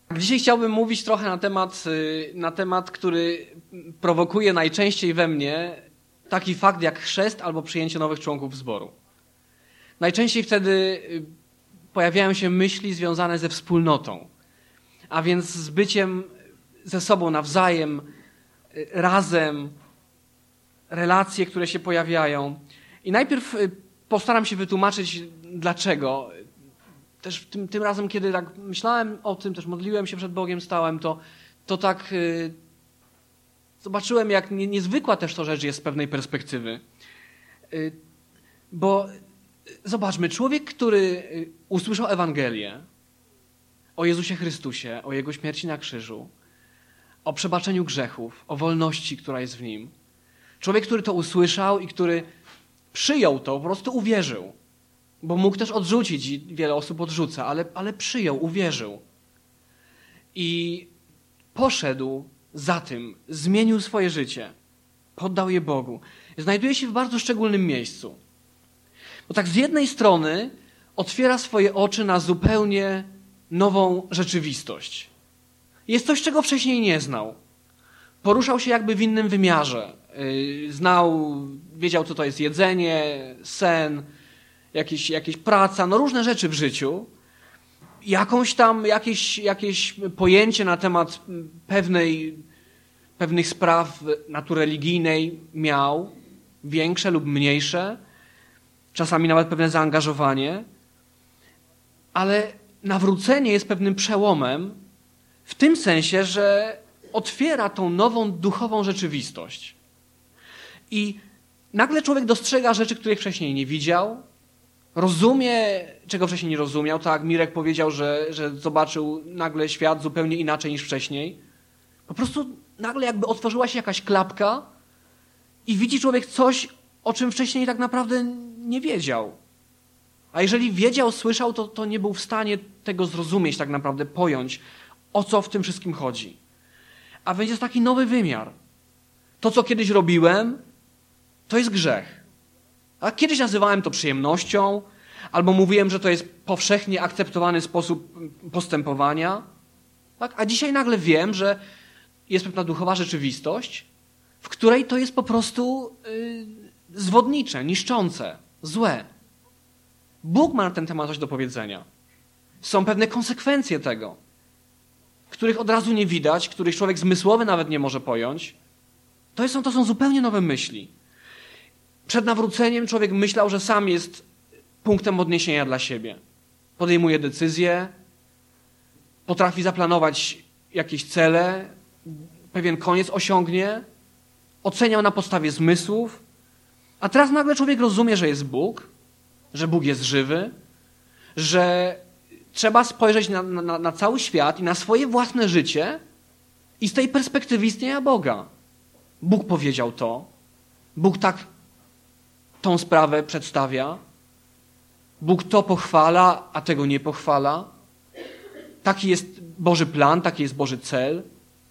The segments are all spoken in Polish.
Dzisiaj chciałbym mówić trochę na temat, który prowokuje najczęściej we mnie taki fakt jak chrzest albo przyjęcie nowych członków zboru. Najczęściej wtedy pojawiają się myśli związane ze wspólnotą, a więc z byciem ze sobą nawzajem, razem, relacje, które się pojawiają. I najpierw postaram się wytłumaczyć dlaczego. Też tym razem, kiedy tak myślałem o tym, też modliłem się przed Bogiem, stałem, to tak zobaczyłem, jak niezwykła też to rzecz jest z pewnej perspektywy. Bo zobaczmy, człowiek, który usłyszał Ewangelię o Jezusie Chrystusie, o Jego śmierci na krzyżu, o przebaczeniu grzechów, o wolności, która jest w Nim. Człowiek, który to usłyszał i który przyjął to, po prostu uwierzył. Bo mógł też odrzucić i wiele osób odrzuca, ale przyjął, uwierzył. I poszedł za tym, zmienił swoje życie, poddał je Bogu. Znajduje się w bardzo szczególnym miejscu. Bo tak z jednej strony otwiera swoje oczy na zupełnie nową rzeczywistość. Jest coś, czego wcześniej nie znał. Poruszał się jakby w innym wymiarze. Wiedział, co to jest jedzenie, sen, jakieś praca, różne rzeczy w życiu. Jakieś pojęcie na temat pewnych spraw natury religijnej miał, większe lub mniejsze, czasami nawet pewne zaangażowanie, ale nawrócenie jest pewnym przełomem w tym sensie, że otwiera tą nową duchową rzeczywistość. I nagle człowiek dostrzega rzeczy, których wcześniej nie widział, rozumie, czego wcześniej nie rozumiał. Tak, Mirek powiedział, że zobaczył nagle świat zupełnie inaczej niż wcześniej. Po prostu nagle jakby otworzyła się jakaś klapka i widzi człowiek coś, o czym wcześniej tak naprawdę nie wiedział. A jeżeli wiedział, słyszał, to nie był w stanie tego zrozumieć, tak naprawdę pojąć, o co w tym wszystkim chodzi. A więc jest taki nowy wymiar. To, co kiedyś robiłem, to jest grzech. A kiedyś nazywałem to przyjemnością, albo mówiłem, że to jest powszechnie akceptowany sposób postępowania. Tak? A dzisiaj nagle wiem, że jest pewna duchowa rzeczywistość, w której to jest po prostu zwodnicze, niszczące, złe. Bóg ma na ten temat coś do powiedzenia. Są pewne konsekwencje tego, których od razu nie widać, których człowiek zmysłowy nawet nie może pojąć. To są zupełnie nowe myśli. Przed nawróceniem człowiek myślał, że sam jest punktem odniesienia dla siebie. Podejmuje decyzje, potrafi zaplanować jakieś cele, pewien koniec osiągnie, oceniał na podstawie zmysłów, a teraz nagle człowiek rozumie, że jest Bóg, że Bóg jest żywy, że trzeba spojrzeć na cały świat i na swoje własne życie i z tej perspektywy istnienia Boga. Bóg powiedział to, Bóg tak tą sprawę przedstawia, Bóg to pochwala, a tego nie pochwala. Taki jest Boży plan, taki jest Boży cel.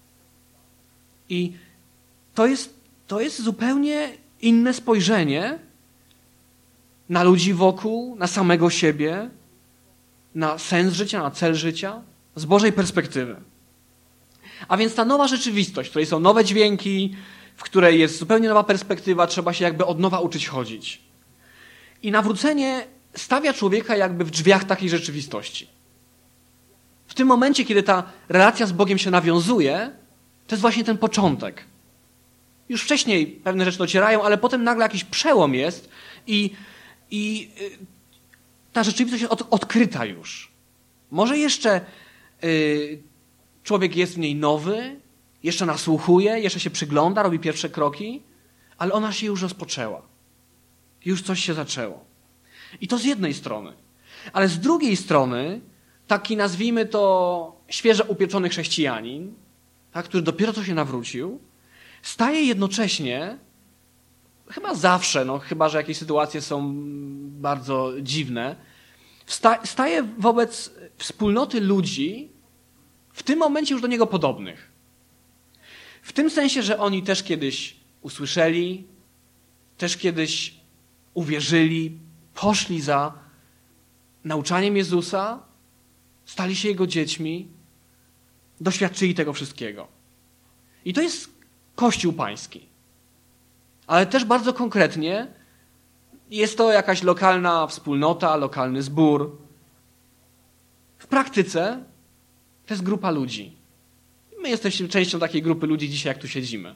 I to jest zupełnie inne spojrzenie na ludzi wokół, na samego siebie, na sens życia, na cel życia, z Bożej perspektywy. A więc ta nowa rzeczywistość, w której są nowe dźwięki, w której jest zupełnie nowa perspektywa, trzeba się jakby od nowa uczyć chodzić. I nawrócenie stawia człowieka jakby w drzwiach takiej rzeczywistości. W tym momencie, kiedy ta relacja z Bogiem się nawiązuje, to jest właśnie ten początek. Już wcześniej pewne rzeczy docierają, ale potem nagle jakiś przełom jest i ta rzeczywistość jest odkryta już. Może jeszcze człowiek jest w niej nowy, jeszcze nasłuchuje, jeszcze się przygląda, robi pierwsze kroki, ale ona się już rozpoczęła. Już coś się zaczęło. I to z jednej strony. Ale z drugiej strony taki, nazwijmy to, świeżo upieczony chrześcijanin, tak, który dopiero co się nawrócił, staje jednocześnie, chyba zawsze, chyba że jakieś sytuacje są bardzo dziwne, staje wobec wspólnoty ludzi w tym momencie już do niego podobnych. W tym sensie, że oni też kiedyś usłyszeli, też kiedyś uwierzyli, poszli za nauczaniem Jezusa, stali się Jego dziećmi, doświadczyli tego wszystkiego. I to jest Kościół Pański. Ale też bardzo konkretnie jest to jakaś lokalna wspólnota, lokalny zbór. W praktyce to jest grupa ludzi. My jesteśmy częścią takiej grupy ludzi dzisiaj, jak tu siedzimy.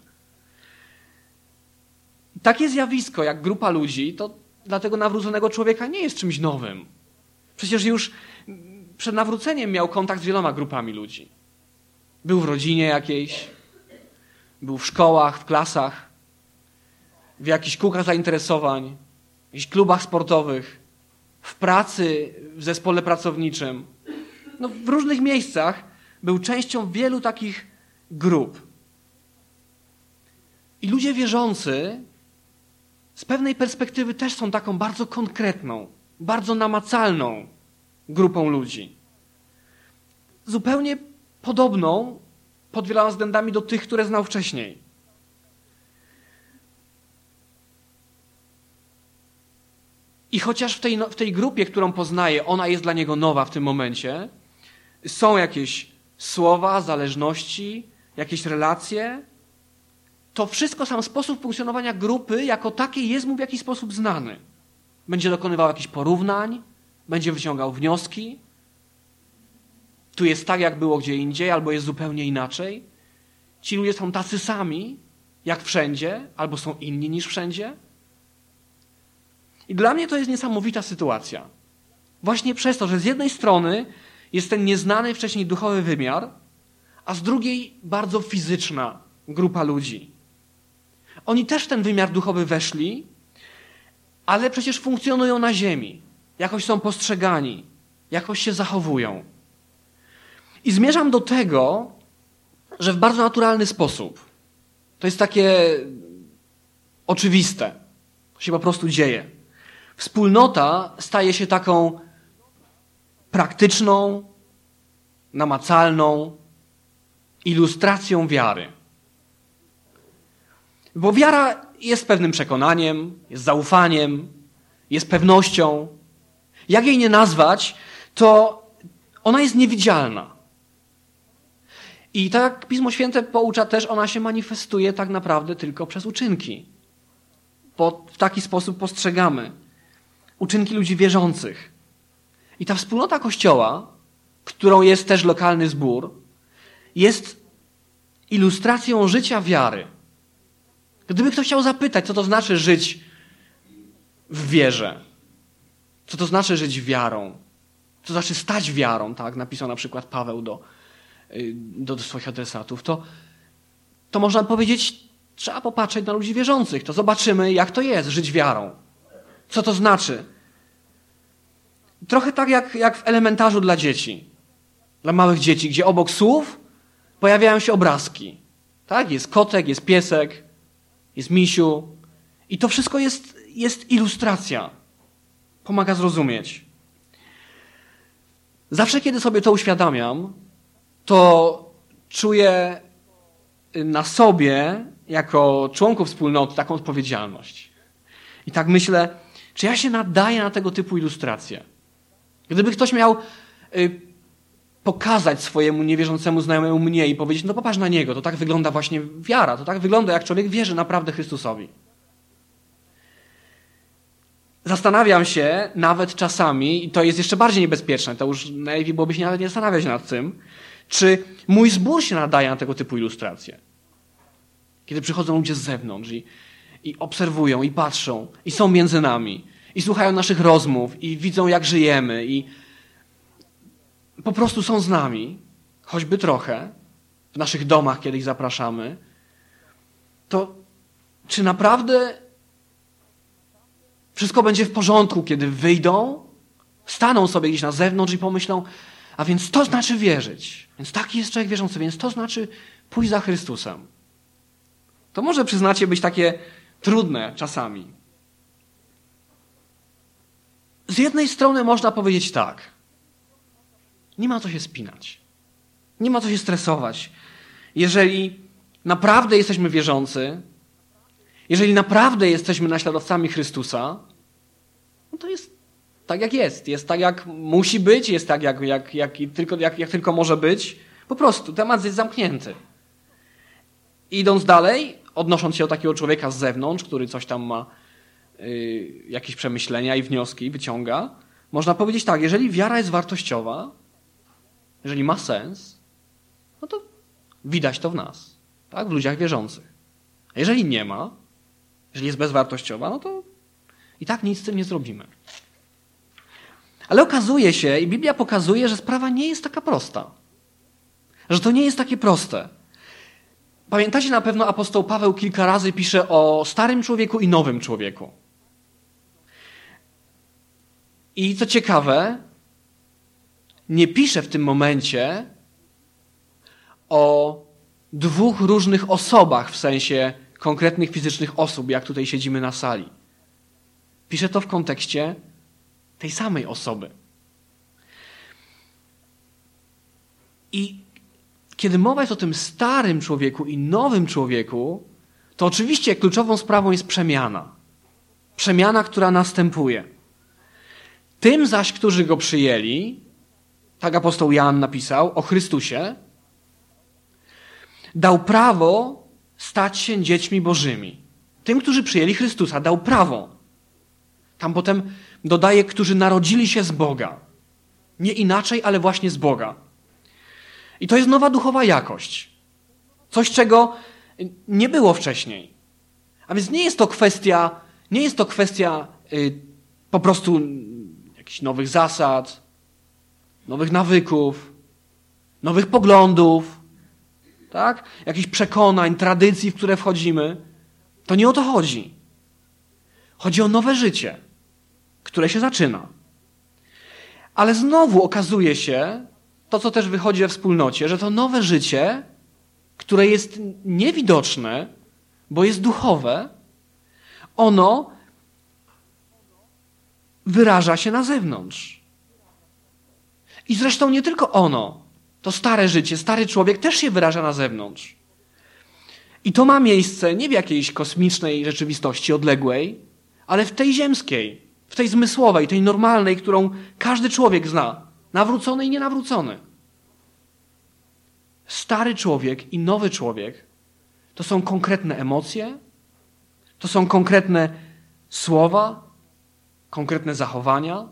Takie zjawisko jak grupa ludzi, to dla tego nawróconego człowieka nie jest czymś nowym. Przecież już przed nawróceniem miał kontakt z wieloma grupami ludzi. Był w rodzinie jakiejś, był w szkołach, w klasach, w jakichś kółkach zainteresowań, w jakichś klubach sportowych, w pracy, w zespole pracowniczym. No, w różnych miejscach był częścią wielu takich grup. I ludzie wierzący z pewnej perspektywy też są taką bardzo konkretną, bardzo namacalną grupą ludzi. Zupełnie podobną pod wieloma względami do tych, które znał wcześniej. I chociaż w tej grupie, którą poznaje, ona jest dla niego nowa w tym momencie, są jakieś słowa, zależności, jakieś relacje, to wszystko, sam sposób funkcjonowania grupy jako takiej jest mu w jakiś sposób znany. Będzie dokonywał jakichś porównań, będzie wyciągał wnioski. Tu jest tak, jak było gdzie indziej, albo jest zupełnie inaczej. Ci ludzie są tacy sami, jak wszędzie, albo są inni niż wszędzie. I dla mnie to jest niesamowita sytuacja. Właśnie przez to, że z jednej strony jest ten nieznany wcześniej duchowy wymiar, a z drugiej bardzo fizyczna grupa ludzi. Oni też w ten wymiar duchowy weszli, ale przecież funkcjonują na ziemi. Jakoś są postrzegani, jakoś się zachowują. I zmierzam do tego, że w bardzo naturalny sposób, to jest takie oczywiste, to się po prostu dzieje. Wspólnota staje się taką praktyczną, namacalną ilustracją wiary. Bo wiara jest pewnym przekonaniem, jest zaufaniem, jest pewnością. Jak jej nie nazwać, to ona jest niewidzialna. I tak jak Pismo Święte poucza też, ona się manifestuje tak naprawdę tylko przez uczynki. Bo w taki sposób postrzegamy uczynki ludzi wierzących. I ta wspólnota Kościoła, którą jest też lokalny zbór, jest ilustracją życia wiary. Gdyby ktoś chciał zapytać, co to znaczy żyć w wierze, co to znaczy żyć wiarą, co to znaczy stać wiarą, tak napisał na przykład Paweł do swoich adresatów, to można powiedzieć, trzeba popatrzeć na ludzi wierzących, to zobaczymy, jak to jest żyć wiarą. Co to znaczy? Trochę tak jak w elementarzu dla dzieci, dla małych dzieci, gdzie obok słów pojawiają się obrazki. Tak? Jest kotek, jest piesek, jest misiu. I to wszystko jest ilustracja. Pomaga zrozumieć. Zawsze, kiedy sobie to uświadamiam, to czuję na sobie, jako członku wspólnoty, taką odpowiedzialność. I tak myślę, czy ja się nadaję na tego typu ilustracje? Gdyby ktoś miał pokazać swojemu niewierzącemu znajomemu mnie i powiedzieć, no popatrz na niego, to tak wygląda właśnie wiara, to tak wygląda, jak człowiek wierzy naprawdę Chrystusowi. Zastanawiam się nawet czasami, i to jest jeszcze bardziej niebezpieczne, to już najlepiej byłoby się nawet nie zastanawiać nad tym, czy mój zbór się nadaje na tego typu ilustracje. Kiedy przychodzą ludzie z zewnątrz i obserwują, i patrzą, i są między nami, i słuchają naszych rozmów, i widzą, jak żyjemy, i po prostu są z nami, choćby trochę, w naszych domach, kiedy ich zapraszamy, to czy naprawdę wszystko będzie w porządku, kiedy wyjdą, staną sobie gdzieś na zewnątrz i pomyślą, a więc to znaczy wierzyć. Więc taki jest człowiek wierzący, więc to znaczy pójść za Chrystusem. To może, przyznacie, być takie trudne czasami. Z jednej strony można powiedzieć tak. Nie ma co się spinać. Nie ma co się stresować. Jeżeli naprawdę jesteśmy wierzący, jeżeli naprawdę jesteśmy naśladowcami Chrystusa, no to jest tak, jak jest. Jest tak, jak musi być, jest tak, jak tylko może być. Po prostu temat jest zamknięty. Idąc dalej, odnosząc się do takiego człowieka z zewnątrz, który coś tam ma, jakieś przemyślenia i wnioski wyciąga, można powiedzieć tak, jeżeli wiara jest wartościowa, jeżeli ma sens, no to widać to w nas, tak? W ludziach wierzących. A jeżeli nie ma, jeżeli jest bezwartościowa, no to i tak nic z tym nie zrobimy. Ale okazuje się, i Biblia pokazuje, że sprawa nie jest taka prosta. Że to nie jest takie proste. Pamiętacie na pewno, apostoł Paweł kilka razy pisze o starym człowieku i nowym człowieku. I co ciekawe, nie pisze w tym momencie o dwóch różnych osobach, w sensie konkretnych fizycznych osób, jak tutaj siedzimy na sali. Pisze to w kontekście tej samej osoby. I kiedy mowa jest o tym starym człowieku i nowym człowieku, to oczywiście kluczową sprawą jest przemiana. Przemiana, która następuje. Tym zaś, którzy go przyjęli, tak apostoł Jan napisał o Chrystusie, dał prawo stać się dziećmi Bożymi. Tym, którzy przyjęli Chrystusa, dał prawo. Tam potem dodaje, którzy narodzili się z Boga. Nie inaczej, ale właśnie z Boga. I to jest nowa duchowa jakość. Coś, czego nie było wcześniej. A więc nie jest to kwestia po prostu jakichś nowych zasad, nowych nawyków, nowych poglądów, tak? Jakichś przekonań, tradycji, w które wchodzimy. To nie o to chodzi. Chodzi o nowe życie, które się zaczyna. Ale znowu okazuje się, to co też wychodzi we wspólnocie, że to nowe życie, które jest niewidoczne, bo jest duchowe, ono wyraża się na zewnątrz. I zresztą nie tylko ono. To stare życie, stary człowiek też się wyraża na zewnątrz. I to ma miejsce nie w jakiejś kosmicznej rzeczywistości odległej, ale w tej ziemskiej, w tej zmysłowej, tej normalnej, którą każdy człowiek zna. Nawrócony i nienawrócony. Stary człowiek i nowy człowiek to są konkretne emocje, to są konkretne słowa, konkretne zachowania.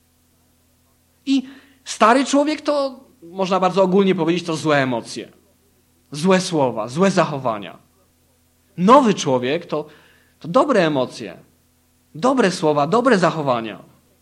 I stary człowiek to, można bardzo ogólnie powiedzieć, to złe emocje, złe słowa, złe zachowania. Nowy człowiek to dobre emocje, dobre słowa, dobre zachowania.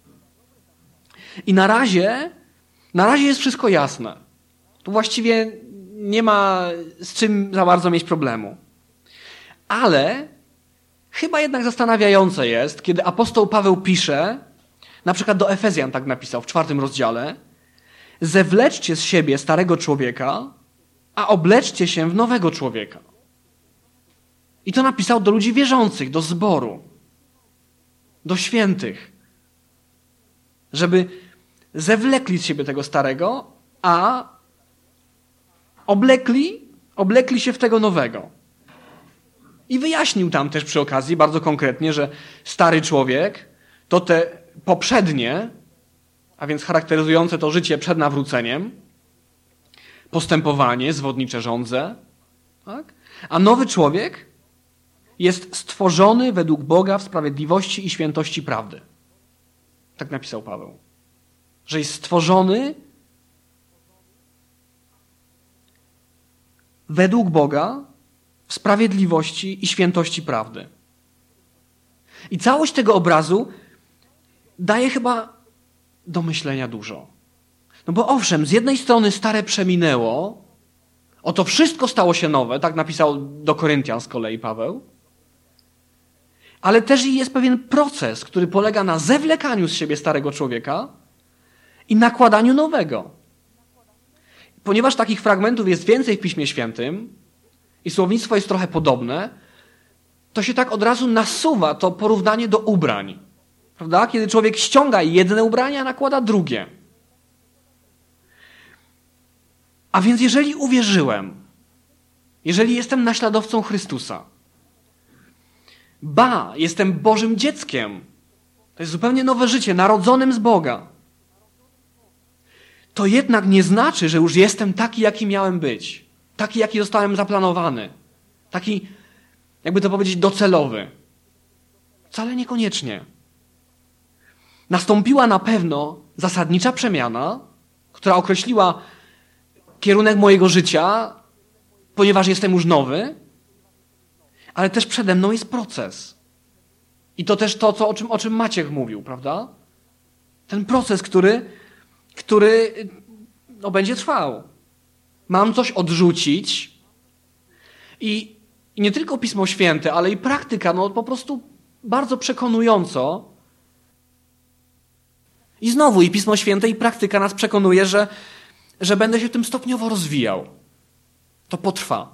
I na razie jest wszystko jasne. Tu właściwie nie ma z czym za bardzo mieć problemu. Ale chyba jednak zastanawiające jest, kiedy apostoł Paweł pisze, na przykład do Efezjan tak napisał w 4 rozdziale, zewleczcie z siebie starego człowieka, a obleczcie się w nowego człowieka. I to napisał do ludzi wierzących, do zboru, do świętych, żeby zewlekli z siebie tego starego, a oblekli się w tego nowego. I wyjaśnił tam też przy okazji bardzo konkretnie, że stary człowiek to te poprzednie, a więc charakteryzujące to życie przed nawróceniem, postępowanie, zwodnicze żądze, tak? A nowy człowiek jest stworzony według Boga w sprawiedliwości i świętości prawdy. Tak napisał Paweł. Że jest stworzony według Boga w sprawiedliwości i świętości prawdy. I całość tego obrazu daje chyba do myślenia dużo. No bo owszem, z jednej strony stare przeminęło, oto wszystko stało się nowe, tak napisał do Koryntian z kolei Paweł, ale też jest pewien proces, który polega na zewlekaniu z siebie starego człowieka i nakładaniu nowego. Ponieważ takich fragmentów jest więcej w Piśmie Świętym i słownictwo jest trochę podobne, to się tak od razu nasuwa to porównanie do ubrań. Prawda? Kiedy człowiek ściąga jedne ubrania, a nakłada drugie. A więc jeżeli uwierzyłem, jeżeli jestem naśladowcą Chrystusa, jestem Bożym dzieckiem, to jest zupełnie nowe życie, narodzonym z Boga, to jednak nie znaczy, że już jestem taki, jaki miałem być. Taki, jaki zostałem zaplanowany. Taki, jakby to powiedzieć, docelowy. Wcale niekoniecznie. Nastąpiła na pewno zasadnicza przemiana, która określiła kierunek mojego życia, ponieważ jestem już nowy, ale też przede mną jest proces. I to też to, o czym Maciek mówił, prawda? Ten proces, który będzie trwał. Mam coś odrzucić i nie tylko Pismo Święte, ale i praktyka, po prostu bardzo przekonująco. I znowu i Pismo Święte, i praktyka nas przekonuje, że będę się w tym stopniowo rozwijał. To potrwa.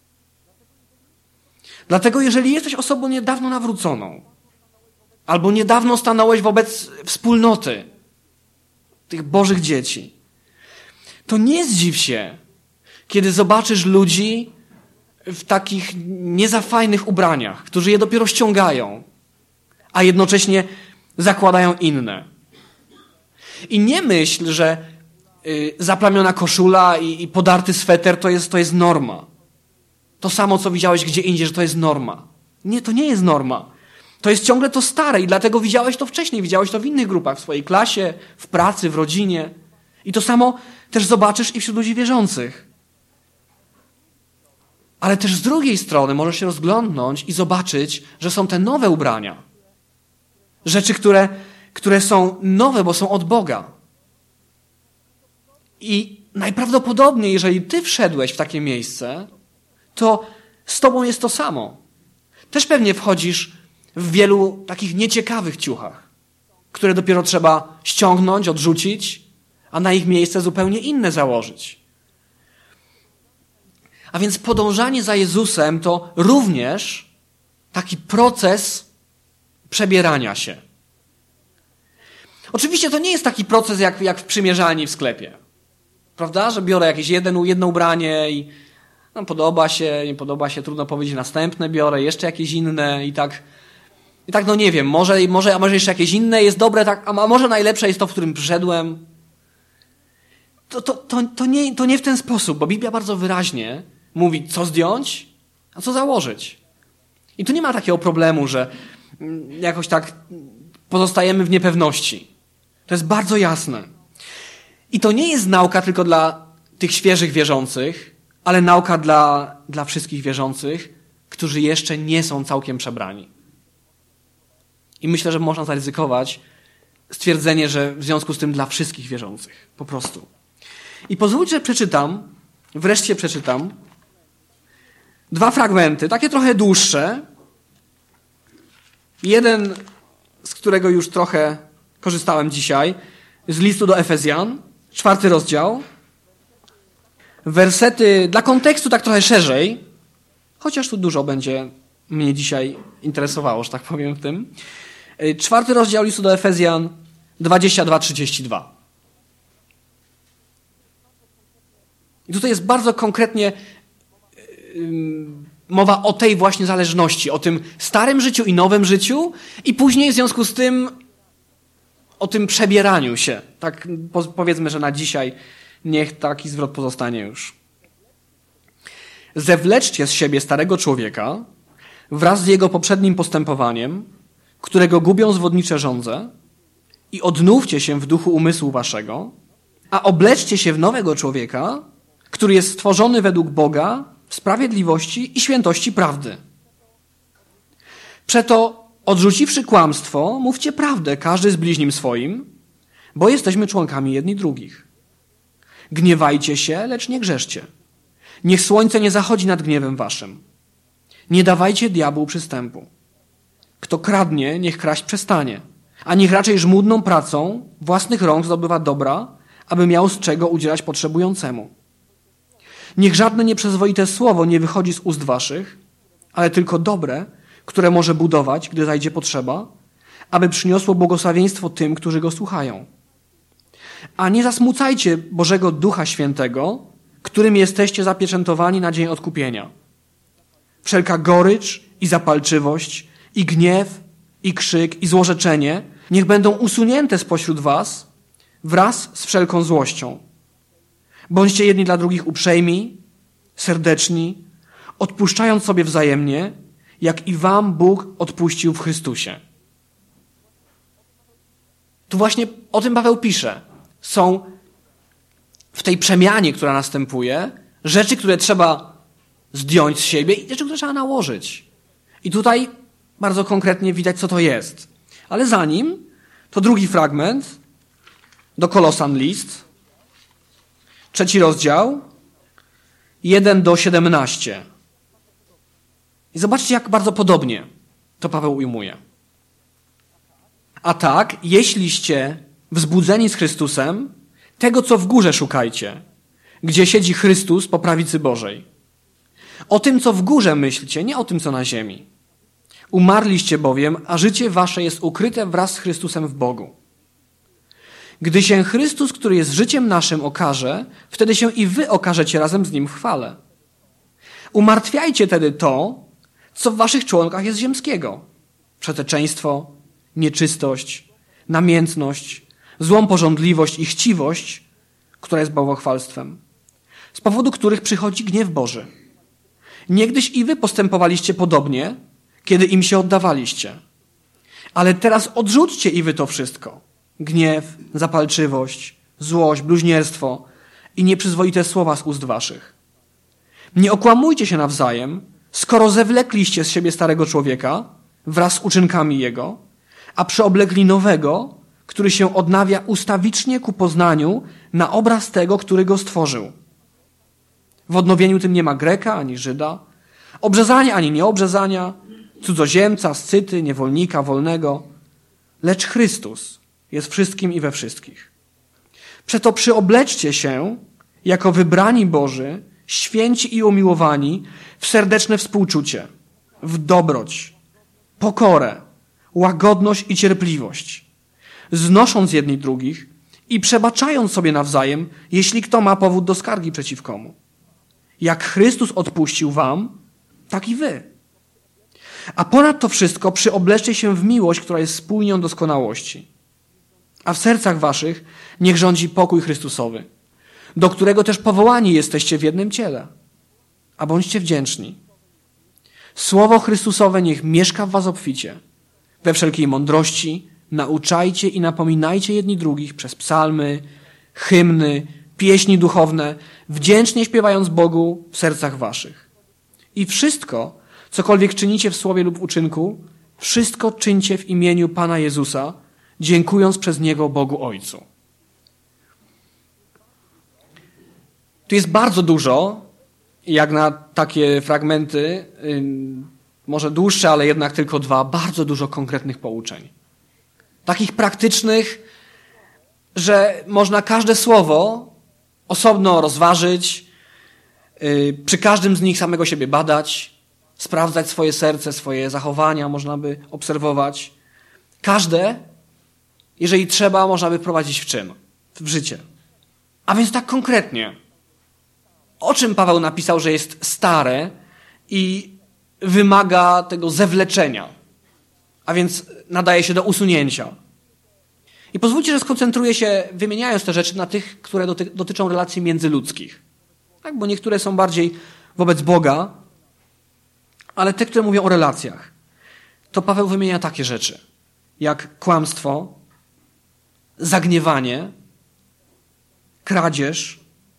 Dlatego jeżeli jesteś osobą niedawno nawróconą, albo niedawno stanąłeś wobec wspólnoty tych Bożych dzieci, to nie zdziw się, kiedy zobaczysz ludzi w takich niezafajnych ubraniach, którzy je dopiero ściągają, a jednocześnie zakładają inne. I nie myśl, że zaplamiona koszula i podarty sweter to jest norma. To samo, co widziałeś gdzie indziej, że to jest norma. Nie, to nie jest norma. To jest ciągle to stare i dlatego widziałeś to wcześniej. Widziałeś to w innych grupach, w swojej klasie, w pracy, w rodzinie. I to samo też zobaczysz i wśród ludzi wierzących. Ale też z drugiej strony możesz się rozglądnąć i zobaczyć, że są te nowe ubrania. Rzeczy, które są nowe, bo są od Boga. I najprawdopodobniej, jeżeli ty wszedłeś w takie miejsce, to z tobą jest to samo. Też pewnie wchodzisz w wielu takich nieciekawych ciuchach, które dopiero trzeba ściągnąć, odrzucić, a na ich miejsce zupełnie inne założyć. A więc podążanie za Jezusem to również taki proces przebierania się. Oczywiście to nie jest taki proces jak w przymierzalni w sklepie. Prawda? Że biorę jakieś jedno ubranie i podoba się, nie podoba się, trudno powiedzieć, następne biorę, jeszcze jakieś inne i tak nie wiem, może jeszcze jakieś inne jest dobre, tak, a może najlepsze jest to, w którym przyszedłem. To nie w ten sposób, bo Biblia bardzo wyraźnie mówi, co zdjąć, a co założyć. I tu nie ma takiego problemu, że jakoś tak pozostajemy w niepewności. To jest bardzo jasne. I to nie jest nauka tylko dla tych świeżych wierzących, ale nauka dla wszystkich wierzących, którzy jeszcze nie są całkiem przebrani. I myślę, że można zaryzykować stwierdzenie, że w związku z tym dla wszystkich wierzących. Po prostu. I pozwólcie, wreszcie przeczytam 2 fragmenty, takie trochę dłuższe. Jeden, z którego już trochę korzystałem dzisiaj, z listu do Efezjan, 4 rozdział. Wersety, dla kontekstu tak trochę szerzej, chociaż tu dużo będzie mnie dzisiaj interesowało, że tak powiem w tym. 4 rozdział listu do Efezjan, 22-32. I tutaj jest bardzo konkretnie mowa o tej właśnie zależności, o tym starym życiu i nowym życiu i później w związku z tym o tym przebieraniu się. Tak powiedzmy, że na dzisiaj niech taki zwrot pozostanie już. Zewleczcie z siebie starego człowieka wraz z jego poprzednim postępowaniem, którego gubią zwodnicze żądze i odnówcie się w duchu umysłu waszego, a obleczcie się w nowego człowieka, który jest stworzony według Boga w sprawiedliwości i świętości prawdy. Przeto, odrzuciwszy kłamstwo, mówcie prawdę każdy z bliźnim swoim, bo jesteśmy członkami jedni drugich. Gniewajcie się, lecz nie grzeszcie. Niech słońce nie zachodzi nad gniewem waszym. Nie dawajcie diabłu przystępu. Kto kradnie, niech kraść przestanie, a niech raczej żmudną pracą własnych rąk zdobywa dobra, aby miał z czego udzielać potrzebującemu. Niech żadne nieprzyzwoite słowo nie wychodzi z ust waszych, ale tylko dobre, które może budować, gdy zajdzie potrzeba, aby przyniosło błogosławieństwo tym, którzy go słuchają. A nie zasmucajcie Bożego Ducha Świętego, którym jesteście zapieczętowani na dzień odkupienia. Wszelka gorycz i zapalczywość, i gniew, i krzyk, i złorzeczenie niech będą usunięte spośród was, wraz z wszelką złością. Bądźcie jedni dla drugich uprzejmi, serdeczni, odpuszczając sobie wzajemnie, jak i wam Bóg odpuścił w Chrystusie. Tu właśnie o tym Paweł pisze. Są w tej przemianie, która następuje, rzeczy, które trzeba zdjąć z siebie i rzeczy, które trzeba nałożyć. I tutaj bardzo konkretnie widać, co to jest. Ale zanim, to drugi fragment do Kolosan list, 3 rozdział, 1-17. I zobaczcie, jak bardzo podobnie to Paweł ujmuje. A tak, jeśliście wzbudzeni z Chrystusem, tego, co w górze szukajcie, gdzie siedzi Chrystus po prawicy Bożej. O tym, co w górze myślcie, nie o tym, co na ziemi. Umarliście bowiem, a życie wasze jest ukryte wraz z Chrystusem w Bogu. Gdy się Chrystus, który jest życiem naszym, okaże, wtedy się i wy okażecie razem z Nim w chwale. Umartwiajcie tedy to, co w waszych członkach jest ziemskiego. Przeteczeństwo, nieczystość, namiętność, złą pożądliwość i chciwość, która jest bałwochwalstwem, z powodu których przychodzi gniew Boży. Niegdyś i wy postępowaliście podobnie, kiedy im się oddawaliście. Ale teraz odrzućcie i wy to wszystko. Gniew, zapalczywość, złość, bluźnierstwo i nieprzyzwoite słowa z ust waszych. Nie okłamujcie się nawzajem, skoro zewlekliście z siebie starego człowieka wraz z uczynkami jego, a przeoblekli nowego, który się odnawia ustawicznie ku poznaniu na obraz tego, który go stworzył. W odnowieniu tym nie ma Greka ani Żyda, obrzezania ani nieobrzezania, cudzoziemca, scyty, niewolnika, wolnego, lecz Chrystus jest wszystkim i we wszystkich. Przeto przyobleczcie się jako wybrani Boży, święci i umiłowani w serdeczne współczucie, w dobroć, pokorę, łagodność i cierpliwość, znosząc jedni drugich i przebaczając sobie nawzajem, jeśli kto ma powód do skargi przeciw komu. Jak Chrystus odpuścił wam, tak i wy. A ponad to wszystko przyobleczcie się w miłość, która jest spójnią doskonałości. A w sercach waszych niech rządzi pokój Chrystusowy, do którego też powołani jesteście w jednym ciele. A bądźcie wdzięczni. Słowo Chrystusowe niech mieszka w was obficie. We wszelkiej mądrości nauczajcie i napominajcie jedni drugich przez psalmy, hymny, pieśni duchowne, wdzięcznie śpiewając Bogu w sercach waszych. I wszystko, cokolwiek czynicie w słowie lub w uczynku, wszystko czyńcie w imieniu Pana Jezusa, dziękując przez Niego Bogu Ojcu. Tu jest bardzo dużo, jak na takie fragmenty, może dłuższe, ale jednak tylko 2, bardzo dużo konkretnych pouczeń. Takich praktycznych, że można każde słowo osobno rozważyć, przy każdym z nich samego siebie badać, sprawdzać swoje serce, swoje zachowania, można by obserwować. Każde, jeżeli trzeba, można by wprowadzić w czyn? W życie. A więc tak konkretnie. O czym Paweł napisał, że jest stare i wymaga tego zewleczenia, a więc nadaje się do usunięcia. I pozwólcie, że skoncentruję się, wymieniając te rzeczy, na tych, które dotyczą relacji międzyludzkich. Tak, bo niektóre są bardziej wobec Boga, ale te, które mówią o relacjach. To Paweł wymienia takie rzeczy, jak kłamstwo, zagniewanie, kradzież,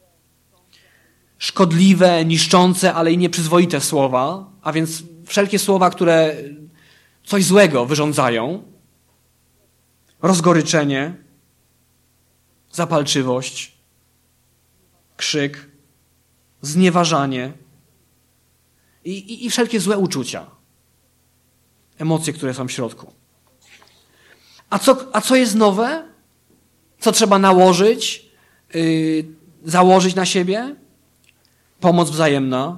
szkodliwe, niszczące, ale i nieprzyzwoite słowa, a więc wszelkie słowa, które coś złego wyrządzają, rozgoryczenie, zapalczywość, krzyk, znieważanie i wszelkie złe uczucia, emocje, które są w środku. A co jest nowe? Co trzeba nałożyć, założyć na siebie? Pomoc wzajemna.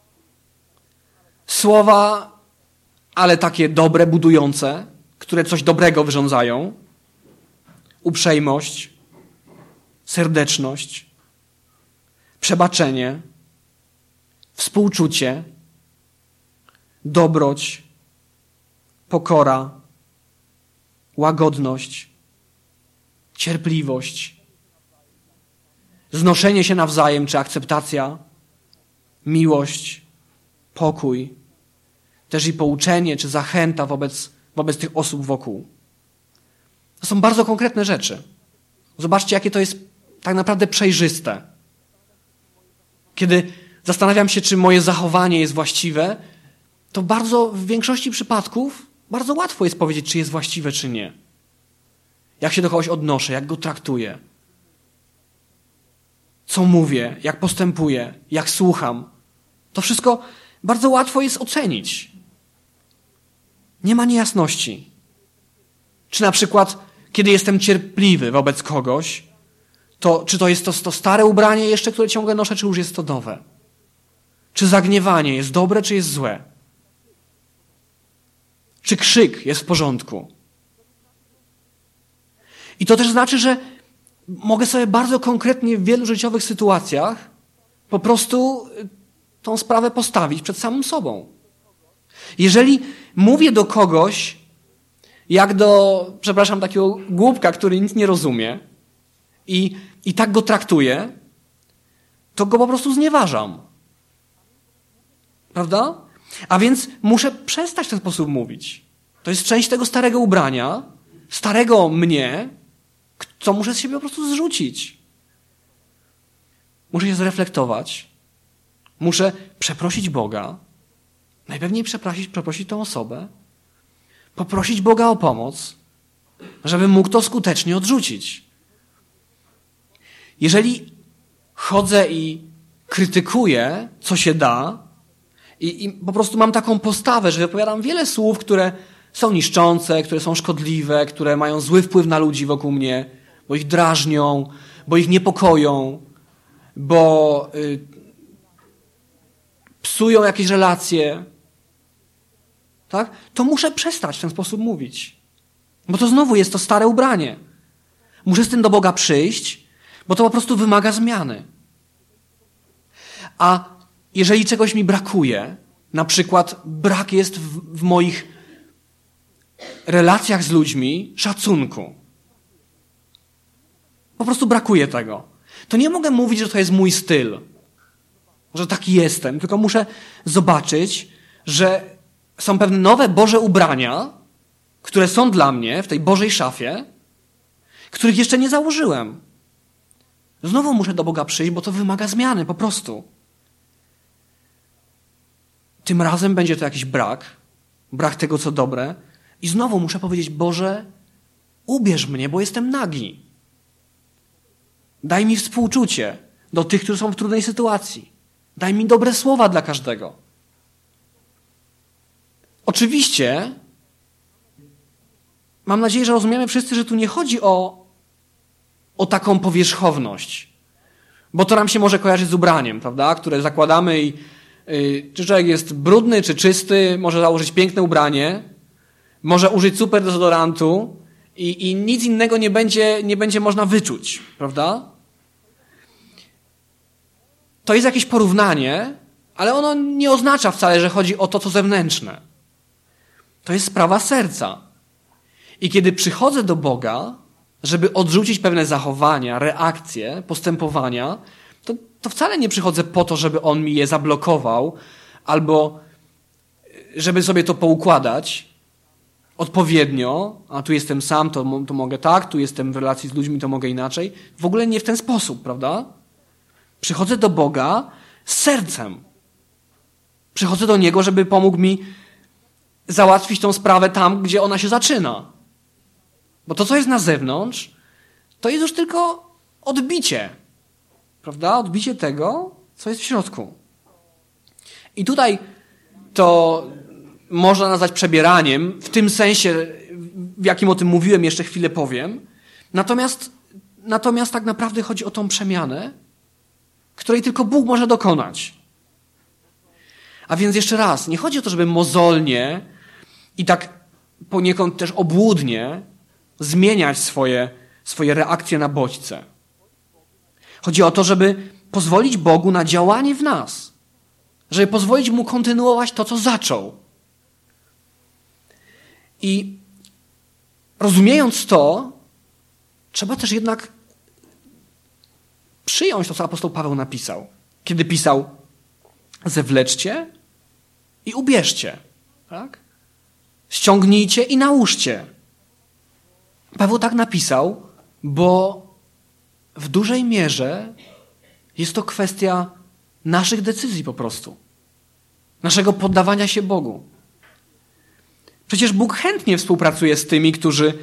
Słowa, ale takie dobre, budujące, które coś dobrego wyrządzają. Uprzejmość, serdeczność, przebaczenie, współczucie, dobroć, pokora, łagodność, cierpliwość, znoszenie się nawzajem czy akceptacja, miłość, pokój, też i pouczenie czy zachęta wobec tych osób wokół. To są bardzo konkretne rzeczy. Zobaczcie, jakie to jest tak naprawdę przejrzyste. Kiedy zastanawiam się, czy moje zachowanie jest właściwe, to w większości przypadków bardzo łatwo jest powiedzieć, czy jest właściwe, czy nie. Jak się do kogoś odnoszę, jak go traktuję. Co mówię, jak postępuję, jak słucham. To wszystko bardzo łatwo jest ocenić. Nie ma niejasności. Czy na przykład, kiedy jestem cierpliwy wobec kogoś, czy to jest to stare ubranie jeszcze, które ciągle noszę, czy już jest to nowe? Czy zagniewanie jest dobre, czy jest złe? Czy krzyk jest w porządku? I to też znaczy, że mogę sobie bardzo konkretnie w wielu życiowych sytuacjach po prostu tą sprawę postawić przed samym sobą. Jeżeli mówię do kogoś, jak do, takiego głupka, który nic nie rozumie i tak go traktuję, to go po prostu znieważam. Prawda? A więc muszę przestać w ten sposób mówić. To jest część tego starego ubrania, starego mnie, co muszę z siebie po prostu zrzucić. Muszę się zreflektować. Muszę przeprosić Boga. Najpewniej przeprosić tą osobę. Poprosić Boga o pomoc, żeby mógł to skutecznie odrzucić. Jeżeli chodzę i krytykuję, co się da, i po prostu mam taką postawę, że wypowiadam wiele słów, które są niszczące, które są szkodliwe, które mają zły wpływ na ludzi wokół mnie, bo ich drażnią, bo ich niepokoją, bo psują jakieś relacje, tak? To muszę przestać w ten sposób mówić. Bo to znowu jest to stare ubranie. Muszę z tym do Boga przyjść, bo to po prostu wymaga zmiany. A jeżeli czegoś mi brakuje, na przykład brak jest w moich relacjach z ludźmi szacunku. Po prostu brakuje tego. To nie mogę mówić, że to jest mój styl, że taki jestem, tylko muszę zobaczyć, że są pewne nowe Boże ubrania, które są dla mnie w tej Bożej szafie, których jeszcze nie założyłem. Znowu muszę do Boga przyjść, bo to wymaga zmiany po prostu. Tym razem będzie to jakiś brak tego, co dobre. I znowu muszę powiedzieć, Boże, ubierz mnie, bo jestem nagi. Daj mi współczucie do tych, którzy są w trudnej sytuacji. Daj mi dobre słowa dla każdego. Oczywiście, mam nadzieję, że rozumiemy wszyscy, że tu nie chodzi o taką powierzchowność. Bo to nam się może kojarzyć z ubraniem, prawda? Które zakładamy i czy człowiek jest brudny, czy czysty, może założyć piękne ubranie, może użyć super dezodorantu i nic innego nie będzie można wyczuć, prawda? To jest jakieś porównanie, ale ono nie oznacza wcale, że chodzi o to, co zewnętrzne. To jest sprawa serca. I kiedy przychodzę do Boga, żeby odrzucić pewne zachowania, reakcje, postępowania, to wcale nie przychodzę po to, żeby On mi je zablokował albo żeby sobie to poukładać odpowiednio, a tu jestem sam, to mogę tak, tu jestem w relacji z ludźmi, to mogę inaczej. W ogóle nie w ten sposób, prawda? Przychodzę do Boga z sercem. Przychodzę do Niego, żeby pomógł mi załatwić tą sprawę tam, gdzie ona się zaczyna. Bo to, co jest na zewnątrz, to jest już tylko odbicie. Prawda? Odbicie tego, co jest w środku. I tutaj to można nazwać przebieraniem, w tym sensie, w jakim o tym mówiłem, jeszcze chwilę powiem. Natomiast tak naprawdę chodzi o tą przemianę, której tylko Bóg może dokonać. A więc jeszcze raz, nie chodzi o to, żeby mozolnie i tak poniekąd też obłudnie zmieniać swoje reakcje na bodźce. Chodzi o to, żeby pozwolić Bogu na działanie w nas. Żeby pozwolić Mu kontynuować to, co zaczął. I rozumiejąc to, trzeba też jednak przyjąć to, co apostoł Paweł napisał. Kiedy pisał: zewleczcie i ubierzcie. Tak? Ściągnijcie i nałóżcie. Paweł tak napisał, bo w dużej mierze jest to kwestia naszych decyzji po prostu. Naszego poddawania się Bogu. Przecież Bóg chętnie współpracuje z tymi, którzy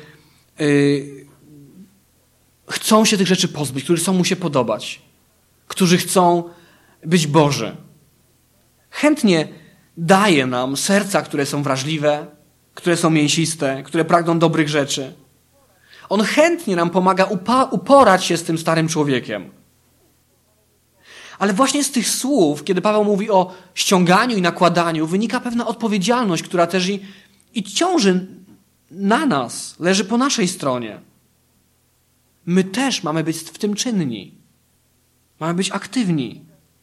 chcą się tych rzeczy pozbyć, którzy chcą Mu się podobać, którzy chcą być Boży. Chętnie daje nam serca, które są wrażliwe, które są mięsiste, które pragną dobrych rzeczy. On chętnie nam pomaga uporać się z tym starym człowiekiem. Ale właśnie z tych słów, kiedy Paweł mówi o ściąganiu i nakładaniu, wynika pewna odpowiedzialność, która też i ciąży na nas, leży po naszej stronie. My też mamy być w tym czynni. Mamy być aktywni.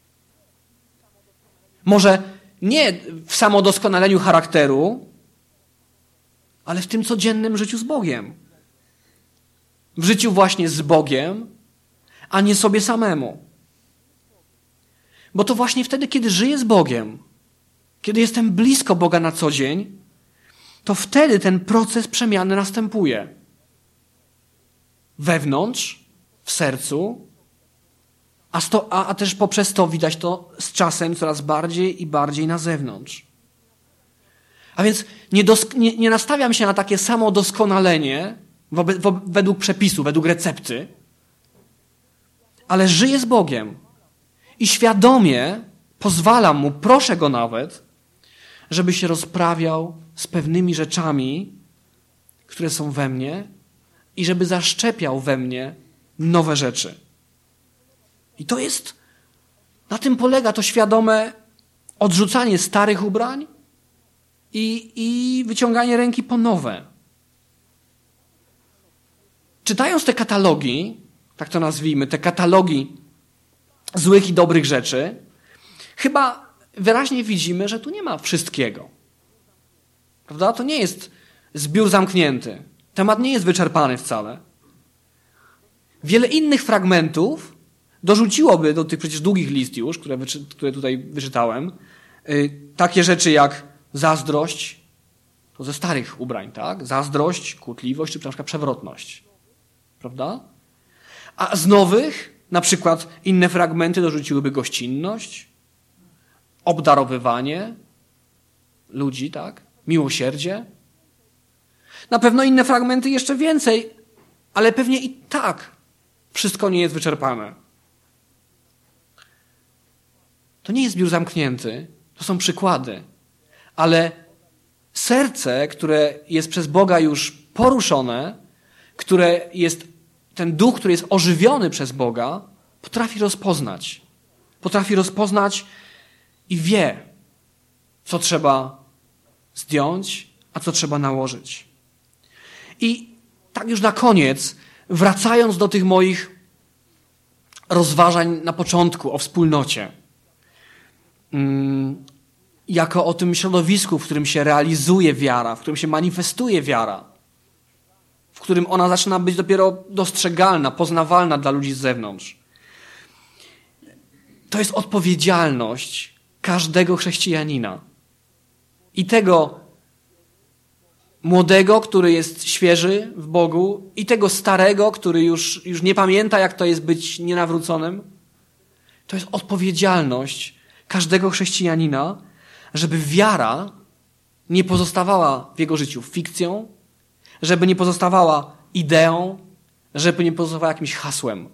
Może nie w samodoskonaleniu charakteru, ale w tym codziennym życiu z Bogiem. W życiu właśnie z Bogiem, a nie sobie samemu. Bo to właśnie wtedy, kiedy żyję z Bogiem, kiedy jestem blisko Boga na co dzień, to wtedy ten proces przemiany następuje. Wewnątrz, w sercu, a też poprzez to widać to z czasem coraz bardziej i bardziej na zewnątrz. A więc nie nastawiam się na takie samo doskonalenie według przepisu, według recepty, ale żyję z Bogiem i świadomie pozwalam Mu, proszę Go nawet, żeby się rozprawiał z pewnymi rzeczami, które są we mnie i żeby zaszczepiał we mnie nowe rzeczy. I to jest, na tym polega to świadome odrzucanie starych ubrań i wyciąganie ręki po nowe. Czytając te katalogi, tak to nazwijmy, te katalogi złych i dobrych rzeczy, chyba wyraźnie widzimy, że tu nie ma wszystkiego. Prawda? To nie jest zbiór zamknięty. Temat nie jest wyczerpany wcale. Wiele innych fragmentów dorzuciłoby do tych przecież długich list już, które tutaj wyczytałem, takie rzeczy jak zazdrość, to ze starych ubrań, tak? Zazdrość, kłótliwość czy na przykład przewrotność. Prawda? A z nowych, na przykład inne fragmenty dorzuciłyby gościnność, obdarowywanie ludzi, tak? Miłosierdzie. Na pewno inne fragmenty jeszcze więcej, ale pewnie i tak wszystko nie jest wyczerpane. To nie jest zbiór zamknięty, to są przykłady, ale serce, które jest przez Boga już poruszone, które jest, ten duch, który jest ożywiony przez Boga, potrafi rozpoznać. Potrafi rozpoznać i wie, co trzeba zdjąć, a co trzeba nałożyć. I tak już na koniec, wracając do tych moich rozważań na początku o wspólnocie, jako o tym środowisku, w którym się realizuje wiara, w którym się manifestuje wiara, w którym ona zaczyna być dopiero dostrzegalna, poznawalna dla ludzi z zewnątrz. To jest odpowiedzialność każdego chrześcijanina. I tego młodego, który jest świeży w Bogu, i tego starego, który już nie pamięta, jak to jest być nienawróconym. To jest odpowiedzialność każdego chrześcijanina, żeby wiara nie pozostawała w jego życiu fikcją, żeby nie pozostawała ideą, żeby nie pozostawała jakimś hasłem.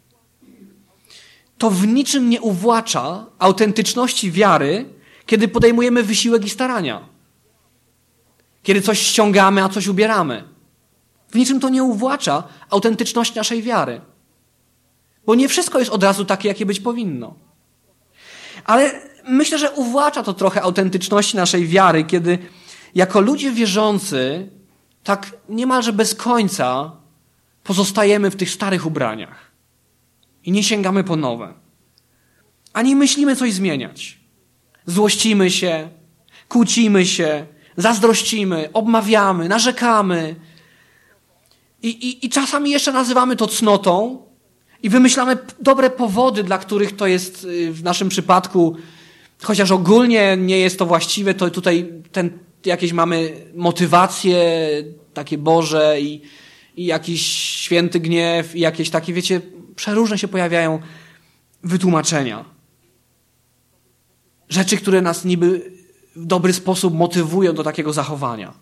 To w niczym nie uwłacza autentyczności wiary, kiedy podejmujemy wysiłek i starania. Kiedy coś ściągamy, a coś ubieramy. W niczym to nie uwłacza autentyczności naszej wiary. Bo nie wszystko jest od razu takie, jakie być powinno. Ale myślę, że uwłacza to trochę autentyczności naszej wiary, kiedy jako ludzie wierzący tak niemalże bez końca pozostajemy w tych starych ubraniach i nie sięgamy po nowe. Ani myślimy coś zmieniać. Złościmy się, kłócimy się, zazdrościmy, obmawiamy, narzekamy. I czasami jeszcze nazywamy to cnotą i wymyślamy dobre powody, dla których to jest w naszym przypadku, chociaż ogólnie nie jest to właściwe, to tutaj jakieś mamy motywacje takie Boże i jakiś święty gniew i jakieś takie, wiecie, przeróżne się pojawiają wytłumaczenia. Rzeczy, które nas niby w dobry sposób motywują do takiego zachowania.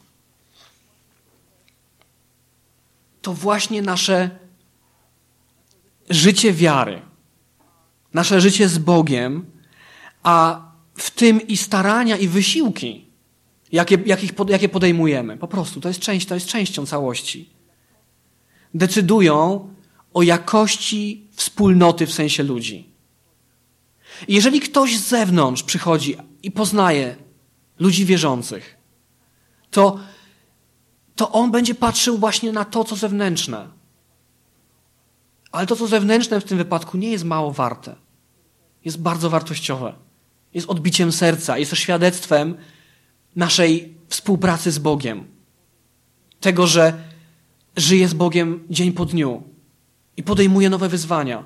To właśnie nasze życie wiary, nasze życie z Bogiem, a w tym i starania, i wysiłki, jakie podejmujemy. Po prostu, to jest częścią całości. Decydują o jakości wspólnoty w sensie ludzi. I jeżeli ktoś z zewnątrz przychodzi i poznaje ludzi wierzących, to on będzie patrzył właśnie na to, co zewnętrzne. Ale to, co zewnętrzne w tym wypadku nie jest mało warte. Jest bardzo wartościowe. Jest odbiciem serca. Jest to świadectwem naszej współpracy z Bogiem. Tego, że żyje z Bogiem dzień po dniu i podejmuje nowe wyzwania.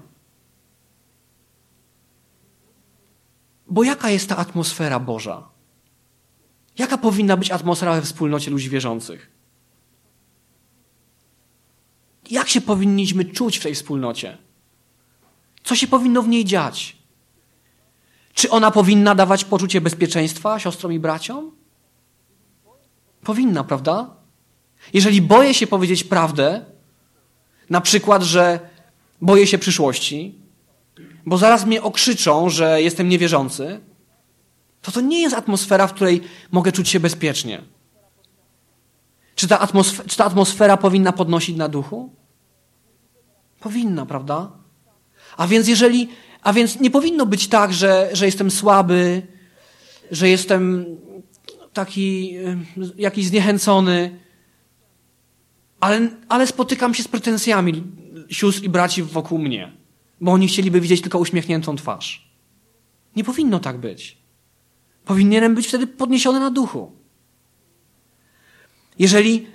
Bo jaka jest ta atmosfera Boża? Jaka powinna być atmosfera we wspólnocie ludzi wierzących? Jak się powinniśmy czuć w tej wspólnocie? Co się powinno w niej dziać? Czy ona powinna dawać poczucie bezpieczeństwa siostrom i braciom? Powinna, prawda? Jeżeli boję się powiedzieć prawdę, na przykład, że boję się przyszłości, bo zaraz mnie okrzyczą, że jestem niewierzący, to nie jest atmosfera, w której mogę czuć się bezpiecznie. Czy ta atmosfera powinna podnosić na duchu? Powinna, prawda? A więc nie powinno być tak, że jestem słaby, że jestem taki jakiś zniechęcony, ale spotykam się z pretensjami sióstr i braci wokół mnie, bo oni chcieliby widzieć tylko uśmiechniętą twarz. Nie powinno tak być. Powinienem być wtedy podniesiony na duchu. Jeżeli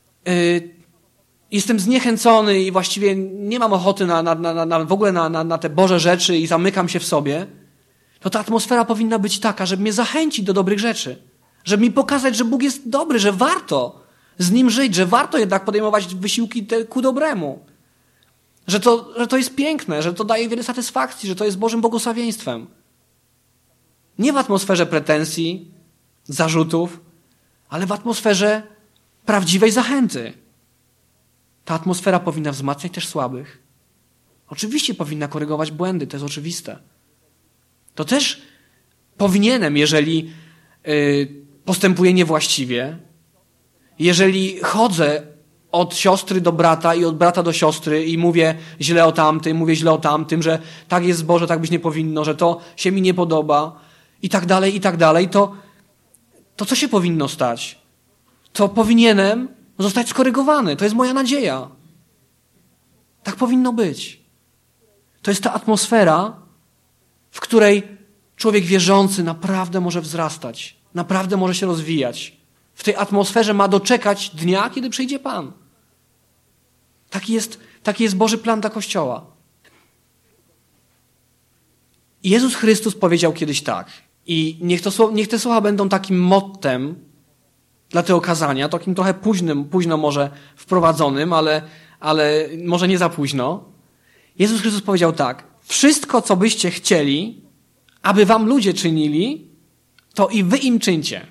jestem zniechęcony i właściwie nie mam ochoty w ogóle na te Boże rzeczy i zamykam się w sobie, to ta atmosfera powinna być taka, żeby mnie zachęcić do dobrych rzeczy. Żeby mi pokazać, że Bóg jest dobry, że warto z Nim żyć, że warto jednak podejmować wysiłki ku dobremu. Że to jest piękne, że to daje wiele satysfakcji, że to jest Bożym błogosławieństwem. Nie w atmosferze pretensji, zarzutów, ale w atmosferze prawdziwej zachęty. Ta atmosfera powinna wzmacniać też słabych. Oczywiście powinna korygować błędy, to jest oczywiste. To też powinienem, jeżeli postępuję niewłaściwie, jeżeli chodzę od siostry do brata i od brata do siostry i mówię źle o tamtym, że tak jest Boże, tak być nie powinno, że to się mi nie podoba i tak dalej, to co się powinno stać? To powinienem zostać skorygowany. To jest moja nadzieja. Tak powinno być. To jest ta atmosfera, w której człowiek wierzący naprawdę może wzrastać, naprawdę może się rozwijać. W tej atmosferze ma doczekać dnia, kiedy przyjdzie Pan. Taki jest Boży plan dla Kościoła. Jezus Chrystus powiedział kiedyś tak. I niech te słowa będą takim mottem dla tego kazania, takim trochę późno może wprowadzonym, ale może nie za późno. Jezus Chrystus powiedział tak. Wszystko, co byście chcieli, aby wam ludzie czynili, to i wy im czyńcie.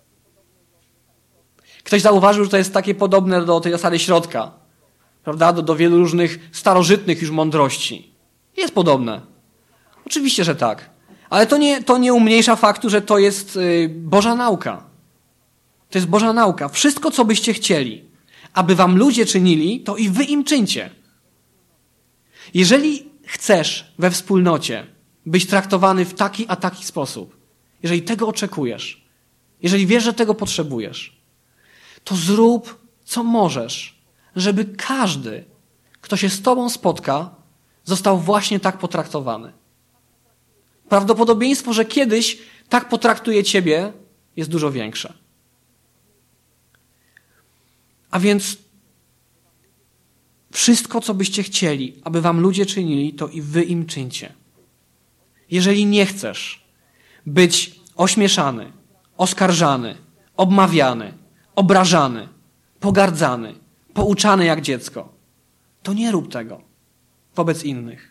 Ktoś zauważył, że to jest takie podobne do tej zasady środka. Prawda? Do wielu różnych starożytnych już mądrości. Jest podobne. Oczywiście, że tak. Ale to nie umniejsza faktu, że to jest Boża nauka. To jest Boża nauka. Wszystko, co byście chcieli, aby wam ludzie czynili, to i wy im czyńcie. Jeżeli chcesz we wspólnocie być traktowany w taki a taki sposób, jeżeli tego oczekujesz, jeżeli wiesz, że tego potrzebujesz, to zrób, co możesz, żeby każdy, kto się z tobą spotka, został właśnie tak potraktowany. Prawdopodobieństwo, że kiedyś tak potraktuje ciebie, jest dużo większe. A więc Wszystko, co byście chcieli, aby wam ludzie czynili, to i wy im czyńcie. Jeżeli nie chcesz być ośmieszany, oskarżany, obmawiany, obrażany, pogardzany, pouczany jak dziecko, to nie rób tego wobec innych.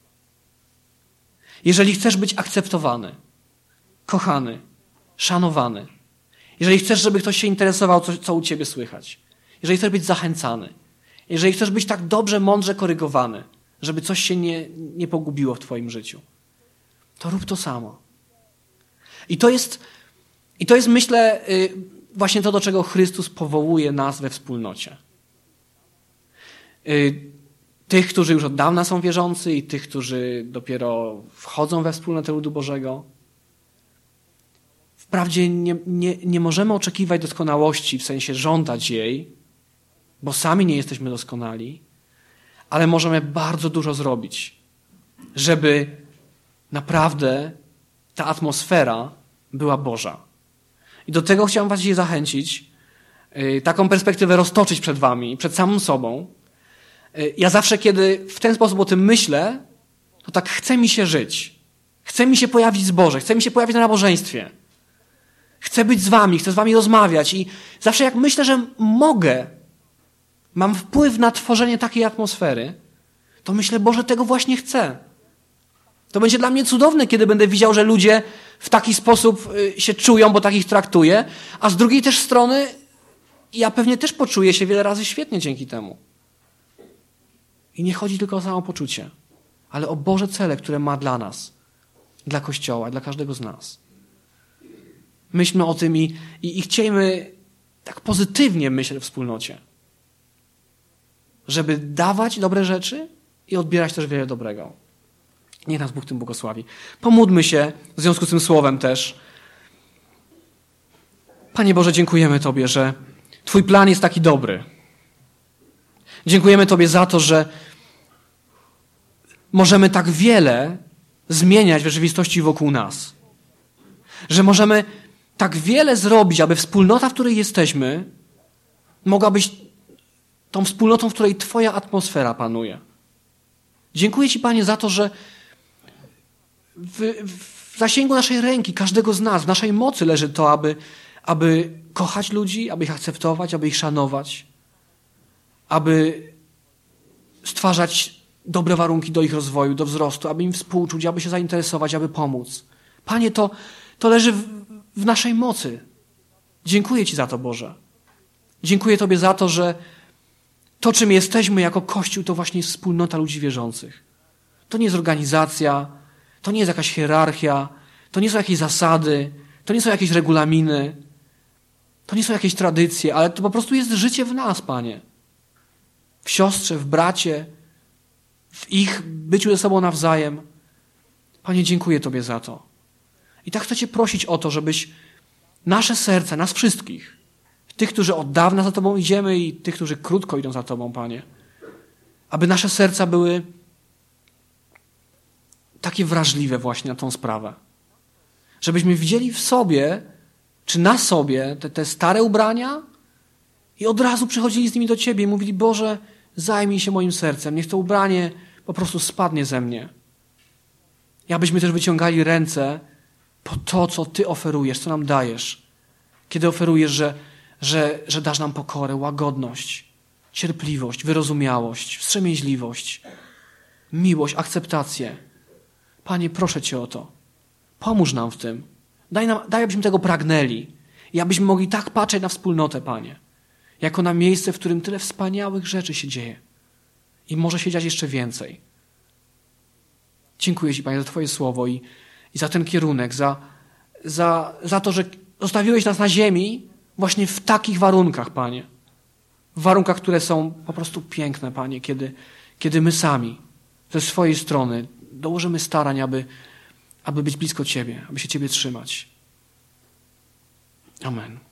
Jeżeli chcesz być akceptowany, kochany, szanowany, jeżeli chcesz, żeby ktoś się interesował, co u ciebie słychać, jeżeli chcesz być zachęcany, jeżeli chcesz być tak dobrze, mądrze korygowany, żeby coś się nie pogubiło w twoim życiu, to rób to samo. I to jest, myślę, właśnie to, do czego Chrystus powołuje nas we wspólnocie. Tych, którzy już od dawna są wierzący i tych, którzy dopiero wchodzą we wspólnotę ludu Bożego. Wprawdzie nie możemy oczekiwać doskonałości, w sensie żądać jej, bo sami nie jesteśmy doskonali, ale możemy bardzo dużo zrobić, żeby naprawdę ta atmosfera była Boża. I do tego chciałem was dzisiaj zachęcić, taką perspektywę roztoczyć przed wami, przed samym sobą. Ja zawsze, kiedy w ten sposób o tym myślę, to tak chce mi się żyć. Chce mi się pojawić zboże, chce mi się pojawić na nabożeństwie. Chcę być z wami, chcę z wami rozmawiać i zawsze jak myślę, że mam wpływ na tworzenie takiej atmosfery, to myślę, Boże, tego właśnie chcę. To będzie dla mnie cudowne, kiedy będę widział, że ludzie w taki sposób się czują, bo tak ich traktuję, a z drugiej też strony ja pewnie też poczuję się wiele razy świetnie dzięki temu. I nie chodzi tylko o samopoczucie, ale o Boże cele, które ma dla nas, dla Kościoła, dla każdego z nas. Myślmy o tym i chciejmy tak pozytywnie myśleć o wspólnocie. Żeby dawać dobre rzeczy i odbierać też wiele dobrego. Niech nas Bóg tym błogosławi. Pomódlmy się w związku z tym słowem też. Panie Boże, dziękujemy Tobie, że Twój plan jest taki dobry. Dziękujemy Tobie za to, że możemy tak wiele zmieniać w rzeczywistości wokół nas. Że możemy tak wiele zrobić, aby wspólnota, w której jesteśmy, mogła być tą wspólnotą, w której Twoja atmosfera panuje. Dziękuję Ci, Panie, za to, że w zasięgu naszej ręki, każdego z nas, w naszej mocy leży to, aby kochać ludzi, aby ich akceptować, aby ich szanować, aby stwarzać dobre warunki do ich rozwoju, do wzrostu, aby im współczuć, aby się zainteresować, aby pomóc. Panie, to leży w naszej mocy. Dziękuję Ci za to, Boże. Dziękuję Tobie za to, że to, czym jesteśmy jako Kościół, to właśnie jest wspólnota ludzi wierzących. To nie jest organizacja, to nie jest jakaś hierarchia, to nie są jakieś zasady, to nie są jakieś regulaminy, to nie są jakieś tradycje, ale to po prostu jest życie w nas, Panie. W siostrze, w bracie, w ich byciu ze sobą nawzajem. Panie, dziękuję Tobie za to. I tak chcę Cię prosić o to, żebyś nasze serca, nas wszystkich, tych, którzy od dawna za Tobą idziemy i tych, którzy krótko idą za Tobą, Panie, aby nasze serca były takie wrażliwe właśnie na tą sprawę. Żebyśmy widzieli w sobie, czy na sobie te stare ubrania i od razu przychodzili z nimi do Ciebie i mówili, Boże, zajmij się moim sercem, niech to ubranie po prostu spadnie ze mnie. I abyśmy też wyciągali ręce po to, co Ty oferujesz, co nam dajesz. Kiedy oferujesz, że dasz nam pokorę, łagodność, cierpliwość, wyrozumiałość, wstrzemięźliwość, miłość, akceptację. Panie, proszę Cię o to. Pomóż nam w tym. Daj, abyśmy tego pragnęli. I abyśmy mogli tak patrzeć na wspólnotę, Panie, jako na miejsce, w którym tyle wspaniałych rzeczy się dzieje. I może się dziać jeszcze więcej. Dziękuję Ci, Panie, za Twoje słowo i za ten kierunek, za to, że zostawiłeś nas na ziemi właśnie w takich warunkach, Panie. W warunkach, które są po prostu piękne, Panie, kiedy my sami ze swojej strony dołożymy starań, aby być blisko Ciebie, aby się Ciebie trzymać. Amen.